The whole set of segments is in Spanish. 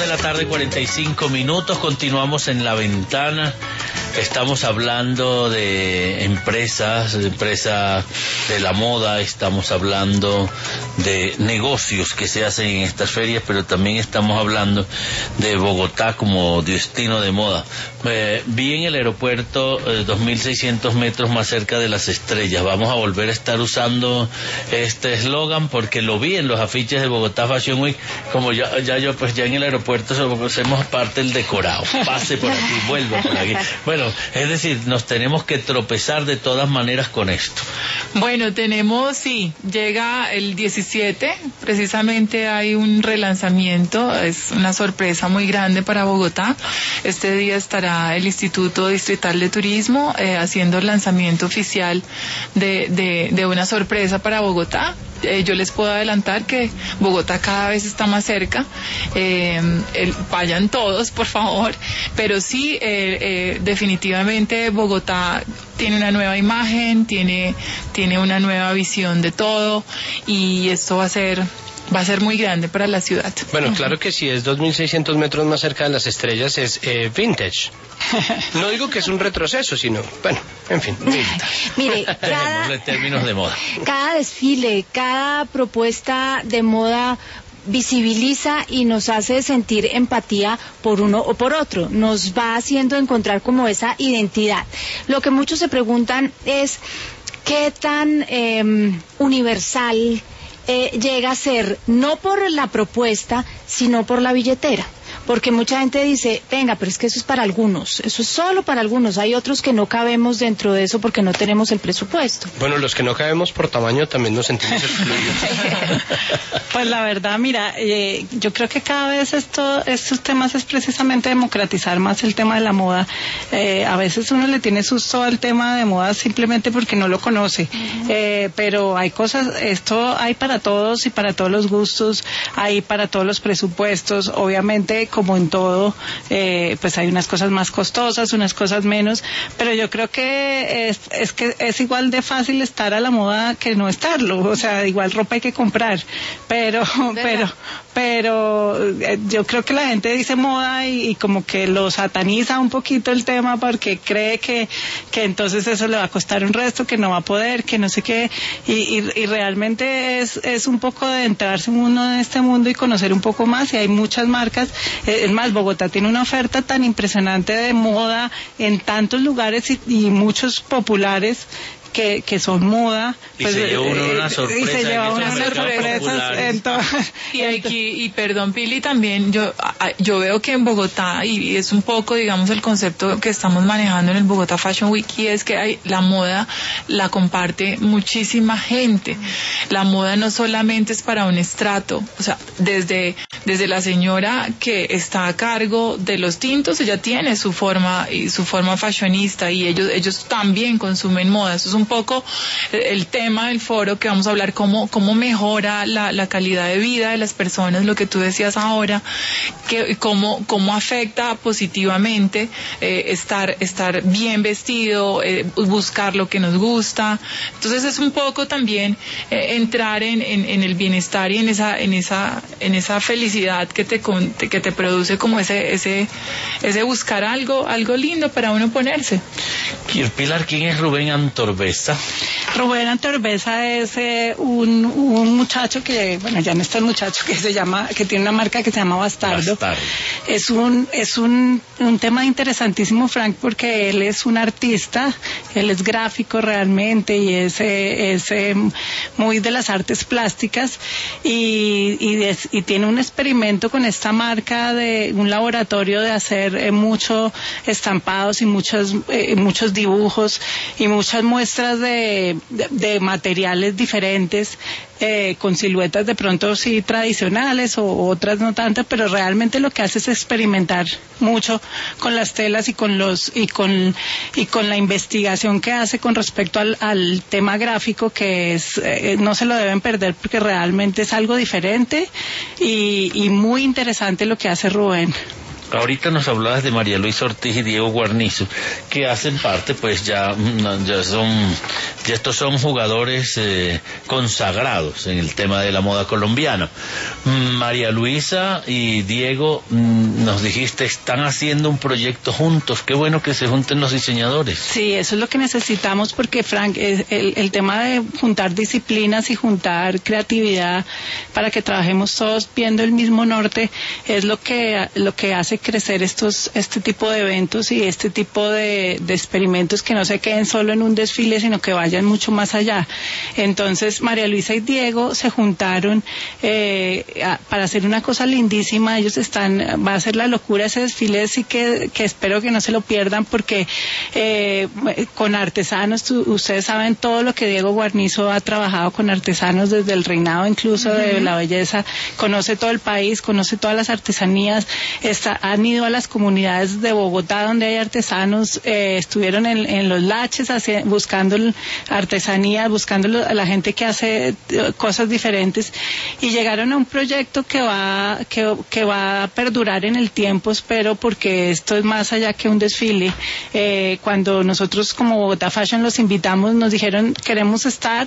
la tarde, 45 minutos. Continuamos en La Ventana. Estamos hablando de empresas de la moda, estamos hablando de negocios que se hacen en estas ferias, pero también estamos hablando de Bogotá como destino de moda. Vi en el aeropuerto 2.600 metros más cerca de las estrellas. Vamos a volver a estar usando este eslogan porque lo vi en los afiches de Bogotá Fashion Week. Como ya en el aeropuerto hacemos parte del decorado. Pase por aquí, vuelva por aquí. Bueno, es decir, nos tenemos que tropezar de todas maneras con esto. Bueno, llega el 17, precisamente hay un relanzamiento, es una sorpresa muy grande para Bogotá. Este día estará el Instituto Distrital de Turismo haciendo el lanzamiento oficial de una sorpresa para Bogotá. Yo les puedo adelantar que Bogotá cada vez está más cerca. Vayan todos, por favor. Pero sí, definitivamente Bogotá tiene una nueva imagen, tiene una nueva visión de todo, y esto va a ser muy grande para la ciudad. Bueno, claro que si es 2.600 metros más cerca de las estrellas es vintage. No digo que es un retroceso, sino, bueno, en fin, vintage. Mire, términos de moda. Cada desfile, cada propuesta de moda visibiliza y nos hace sentir empatía por uno o por otro, nos va haciendo encontrar como esa identidad. Lo que muchos se preguntan es qué tan universal llega a ser, no por la propuesta, sino por la billetera. Porque mucha gente dice, venga, pero es que eso es para algunos, eso es solo para algunos, hay otros que no cabemos dentro de eso porque no tenemos el presupuesto. Bueno, los que no cabemos por tamaño también nos sentimos excluidos. Pues la verdad, mira, yo creo que cada vez estos temas es precisamente democratizar más el tema de la moda. A veces uno le tiene susto al tema de moda simplemente porque no lo conoce, pero hay cosas, esto hay para todos y para todos los gustos, hay para todos los presupuestos, obviamente como en todo, pues hay unas cosas más costosas, unas cosas menos, pero yo creo que es igual de fácil estar a la moda que no estarlo, o sea, igual ropa hay que comprar, pero yo creo que la gente dice moda y como que lo sataniza un poquito el tema porque cree que entonces eso le va a costar un resto, que no va a poder, que no sé qué, y realmente es un poco de entrarse uno en este mundo y conocer un poco más, y hay muchas marcas. Es más, Bogotá tiene una oferta tan impresionante de moda en tantos lugares y muchos populares que son moda, pues, y se lleva uno una sorpresa, y se lleva unas sorpresas y perdón, Pili, también yo veo que en Bogotá, y es un poco, digamos, el concepto que estamos manejando en el Bogotá Fashion Week, y es que la moda la comparte muchísima gente. La moda no solamente es para un estrato, o sea, desde la señora que está a cargo de los tintos, ella tiene su forma fashionista, y ellos también consumen moda. Eso es un poco el tema del foro, que vamos a hablar cómo mejora la calidad de vida de las personas, lo que tú decías ahora, que cómo afecta positivamente estar bien vestido, buscar lo que nos gusta. Entonces es un poco también entrar en el bienestar y en esa felicidad que te produce como ese buscar algo lindo para uno ponerse. Pilar, ¿quién es Rubén Antorbesa? Rubén Antorbesa es un muchacho que, bueno, ya no está el muchacho, que tiene una marca que se llama Bastardo. Es un tema interesantísimo, Frank, porque él es un artista, él es gráfico realmente, y es muy de las artes plásticas, y tiene un experimento con esta marca de un laboratorio de hacer muchos estampados y muchos dibujos y muchas muestras de materiales diferentes, con siluetas de pronto sí tradicionales o otras no tanto, pero realmente lo que hace es experimentar mucho con las telas y con la investigación que hace con respecto al tema gráfico, que es no se lo deben perder porque realmente es algo diferente y muy interesante lo que hace Rubén. Ahorita nos hablabas de María Luisa Ortiz y Diego Guarnizo, que hacen parte, pues ya estos son jugadores consagrados en el tema de la moda colombiana. María Luisa y Diego, nos dijiste, están haciendo un proyecto juntos. Qué bueno que se junten los diseñadores. Sí, eso es lo que necesitamos, porque Frank, el tema de juntar disciplinas y juntar creatividad para que trabajemos todos viendo el mismo norte es lo que hace crecer este tipo de eventos y este tipo de experimentos, que no se queden solo en un desfile, sino que vayan mucho más allá. Entonces, María Luisa y Diego se juntaron para hacer una cosa lindísima. Ellos va a ser la locura ese desfile, así que espero que no se lo pierdan, porque con artesanos, ustedes saben todo lo que Diego Guarnizo ha trabajado con artesanos desde el reinado incluso de la belleza, conoce todo el país, conoce todas las artesanías, han ido a las comunidades de Bogotá donde hay artesanos, estuvieron en los laches buscando artesanías, buscando a la gente que hace cosas diferentes, y llegaron a un proyecto que va a perdurar en el tiempo, espero, porque esto es más allá que un desfile. Cuando nosotros como Bogotá Fashion los invitamos, nos dijeron, queremos estar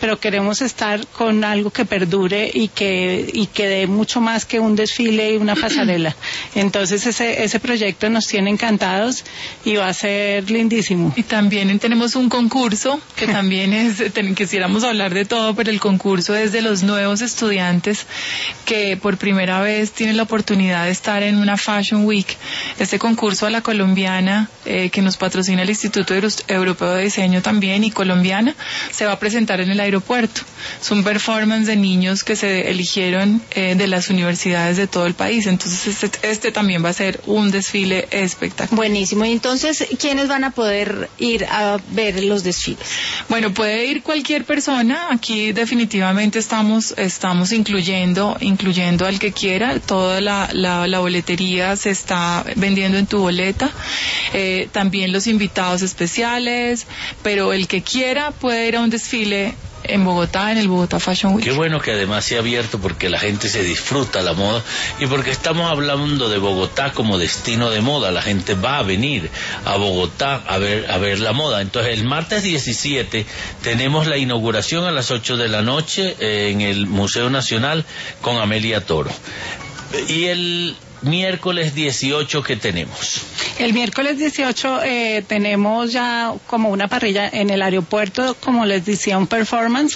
con algo que perdure y que dé mucho más que un desfile y una pasarela. Entonces ese proyecto nos tiene encantados y va a ser lindísimo. Y también tenemos un concurso que también quisiéramos hablar de todo, pero el concurso es de los nuevos estudiantes que por primera vez tienen la oportunidad de estar en una Fashion Week. Este concurso a la colombiana, que nos patrocina el Instituto Europeo de Diseño también, y colombiana, se va a presentar en el aeropuerto. Es un performance de niños que se eligieron de las universidades de todo el país. Entonces este también va a ser un desfile espectacular. Buenísimo. Y entonces, ¿quiénes van a poder ir a ver los desfiles? Bueno, puede ir cualquier persona. Aquí definitivamente estamos incluyendo al que quiera. Toda la boletería se está vendiendo en tu boleta. También los invitados especiales, pero el que quiera puede ir a un desfile en Bogotá, en el Bogotá Fashion Week. Qué bueno que además sea abierto, porque la gente se disfruta la moda y porque estamos hablando de Bogotá como destino de moda. La gente va a venir a Bogotá a ver la moda. Entonces el martes 17 tenemos la inauguración a las 8 de la noche en el Museo Nacional con Amelia Toro. Y el miércoles 18, ¿qué tenemos? El miércoles 18 tenemos ya como una parrilla en el aeropuerto, como les decía, un performance.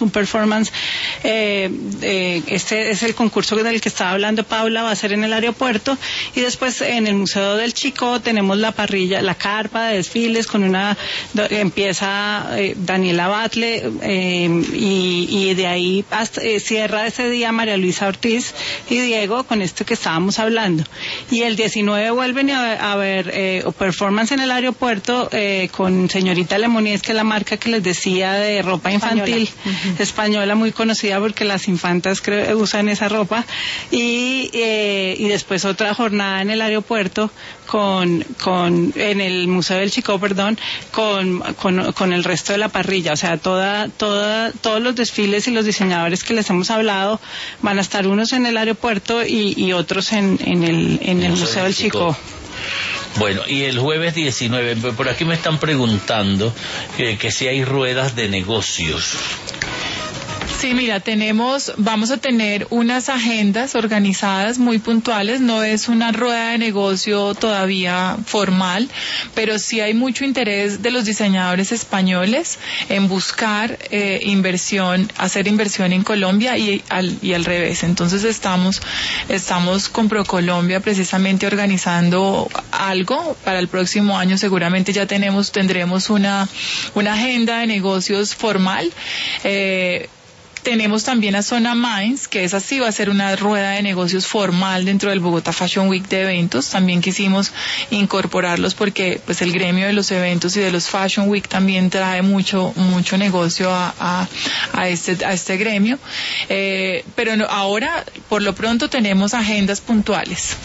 Este es el concurso del que estaba hablando Paula, va a ser en el aeropuerto, y después en el Museo del Chico tenemos la parrilla, la carpa de desfiles, empieza Daniela Batle, y de ahí hasta, cierra ese día María Luisa Ortiz y Diego con esto que estábamos hablando. Y el 19 vuelven a ver performance en el aeropuerto con Señorita Lemonies, que es la marca que les decía de ropa infantil española, muy conocida porque las infantas usan esa ropa, y después otra jornada en el aeropuerto en el Museo del Chico, con el resto de la parrilla. O sea, todos los desfiles y los diseñadores que les hemos hablado van a estar unos en el aeropuerto y otros en el Museo del Chico. Bueno, y el jueves 19, por aquí me están preguntando que si hay ruedas de negocios. Sí, mira, vamos a tener unas agendas organizadas muy puntuales. No es una rueda de negocio todavía formal, pero sí hay mucho interés de los diseñadores españoles en buscar hacer inversión en Colombia y al revés. Entonces estamos con ProColombia precisamente organizando algo para el próximo año. Seguramente ya tendremos una agenda de negocios formal. Tenemos también a Zona Minds, que es así, va a ser una rueda de negocios formal dentro del Bogotá Fashion Week de eventos. También quisimos incorporarlos porque pues el gremio de los eventos y de los Fashion Week también trae mucho negocio a este gremio. Pero ahora, por lo pronto, tenemos agendas puntuales.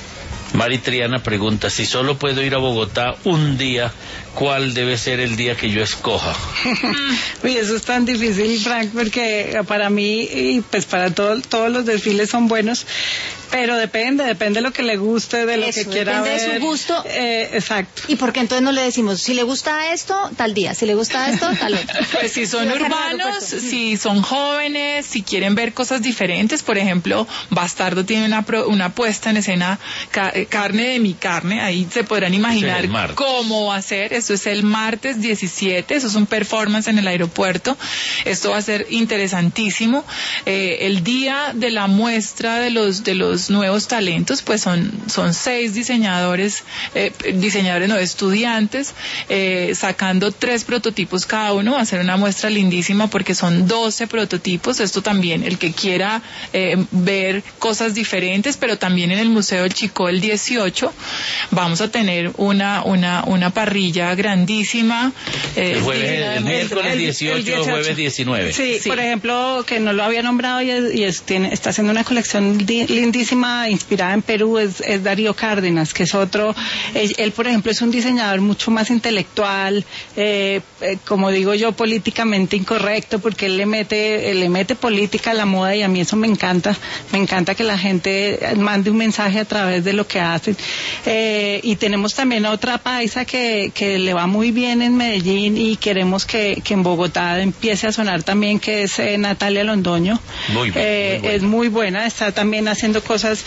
Mari Triana pregunta, si solo puedo ir a Bogotá un día, ¿cuál debe ser el día que yo escoja? Uy, eso es tan difícil, Frank, porque para mí y pues para todos los desfiles son buenos, pero depende de lo que le guste, de lo que quiera ver. Depende de su gusto. Exacto. ¿Y por qué entonces no le decimos, si le gusta esto, tal día, si le gusta esto, tal otro? Pues si son urbanos, si son jóvenes, si quieren ver cosas diferentes, por ejemplo, Bastardo tiene una puesta en escena, Carne de mi carne, ahí se podrán imaginar cómo va a ser. Esto es el martes 17, eso es un performance en el aeropuerto, esto va a ser interesantísimo. El día de la muestra de los nuevos talentos, pues son 6 diseñadores no, estudiantes, sacando 3 prototipos cada uno. Va a ser una muestra lindísima porque son 12 prototipos. Esto también, el que quiera ver cosas diferentes, pero también en el Museo del Chicó el 18 vamos a tener una parrilla grandísima. El miércoles 18, jueves 19. Sí, por ejemplo, que no lo había nombrado y está haciendo una colección lindísima inspirada en Perú, es Darío Cárdenas, que es otro. Él, por ejemplo, es un diseñador mucho más intelectual, como digo yo, políticamente incorrecto, porque él le mete política a la moda, y a mí eso me encanta que la gente mande un mensaje a través de lo que hacen. Y tenemos también otra paisa que le va muy bien en Medellín, y queremos que en Bogotá empiece a sonar también, que es Natalia Londoño. Muy bien, es muy buena, está también haciendo cosas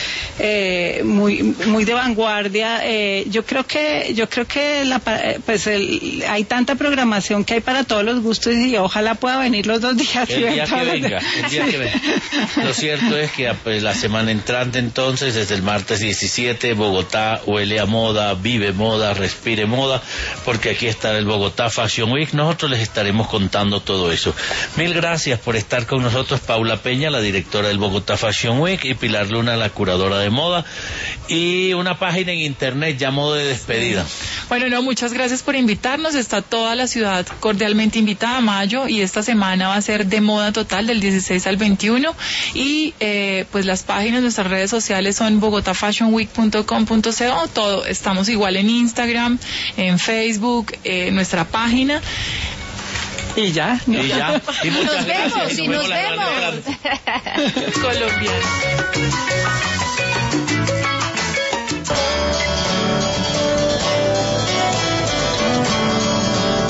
muy de vanguardia. Yo creo que hay tanta programación que hay para todos los gustos, y ojalá pueda venir los 2 días. El día que venga. Lo cierto es que la semana entrante, entonces, desde el martes 17, Bogotá huele a moda, vive moda, respire moda, porque aquí está el Bogotá Fashion Week. Nosotros les estaremos contando todo eso. Mil gracias por estar con nosotros, Paula Peña, la directora del Bogotá Fashion Week, y Pilar Luna, la curadora de moda, y una página en internet ya modo de despedida. Bueno, no, muchas gracias por invitarnos. Está toda la ciudad cordialmente invitada a mayo, y esta semana va a ser de moda total del 16 al 21, y pues las páginas, nuestras redes sociales son bogotafashionweek.com.co, todo, estamos igual en Instagram, en Facebook, nuestra página. Y ya. Y muchas gracias. Nos vemos. Colombiano.